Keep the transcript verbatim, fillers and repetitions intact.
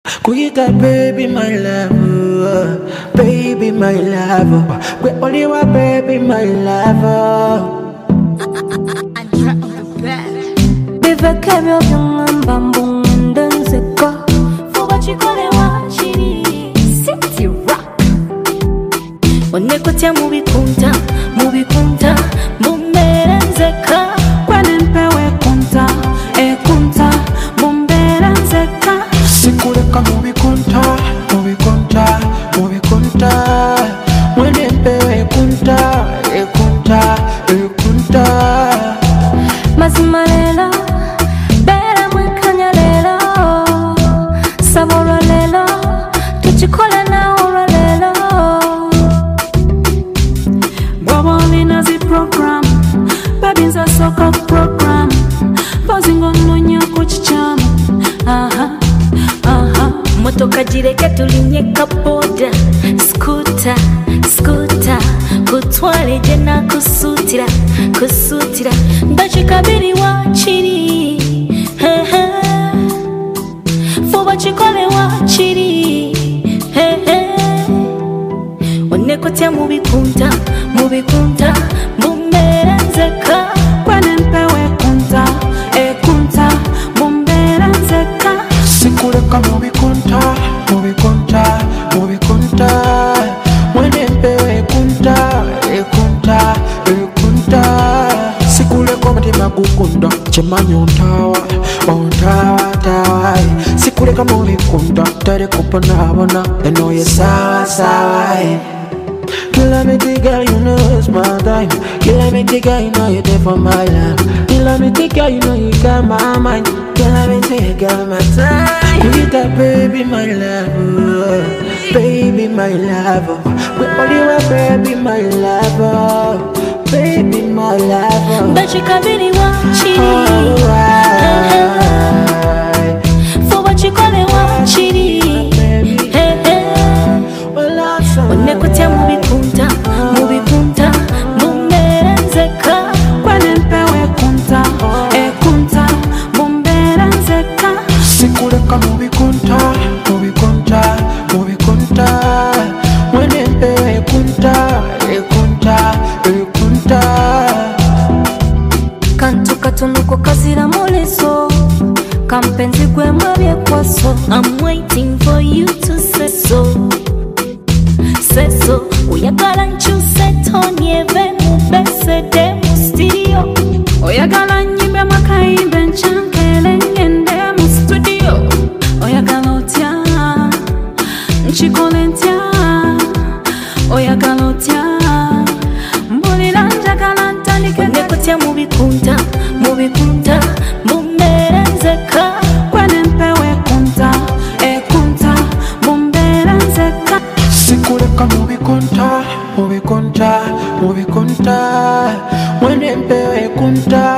Kuita baby my lover, baby my lover. We only want baby my lover. Bive kebyo byongamba mbundanzeko fuba chikole wachiri City Rock Onekotya mubikunta, mubikunta Mumberenzeka Kwene mpewe kunta, e kunta Mumberenzeka Sikuleka mubikunta, mubikunta, mubikunta Mwene mpewe kunta, e kunta, e kunta Mazima lelo, bera mwekanya lelo Sabora lelo, tuchikola na ora lelo Boboli nazi program, babins a soccer program Posing on nonya kuchichama, aha, aha Motoka jireke tulinye kapoda, scooter, scooter Kutwale jena kusutira, kusutira Ndachikabiri wachiri, he he Fuba chikole wachiri, he he Onekotya mubikunta, mubikunta Mumberenzeka Kwene mpewe kunta, e kunta Mumberenzeka Sikuleka mubikunta, mubikunta, mubikunta Mwene mpewe kunta, e kunta, e kunta Sikuleka matima kukunda, chemanyo ontawa, ontawa, tawa Sikuleka mubikunta, tere kupana habona Eno ye sawa, sawa You let me take girl, you know it's my time. You let me take girl, you know you're there for my life. You let me take girl, you know you got my mind. You let me take girl, my time. You that baby, my lover, baby, my lover. We only want baby, my lover, baby, my lover. Ndachikabiri wachiri, alright. Fuba chikole wachiri, he he Onekotya mubikunta, mubikunta Mumberenzeka Kwene mpewe kunta, e kunta Mumberenzeka Sikuleka mubikunta, mubikunta, mubikunta Mwene mpewe kunta, e kunta, e kunta Kantu katunuko kazira muleso Kampenzi gwe mwabye kwaso I'm waiting for you to say so Say so Oyagala nchuse tonyeve mubesede mu studio Oyagala nyimbe makaimbe nchankele ngende mu studio Oyagala otya Nchikole ntya Oyagala otya Mbulira njagala ntandike Onekotya mubikunta, mubikunta Mumberenzeka Kwene mpewe kunta, e kunta Mumberenzeka Sikuleka mubikunta, mubikunta, mubikunta Mwene mpewe kunta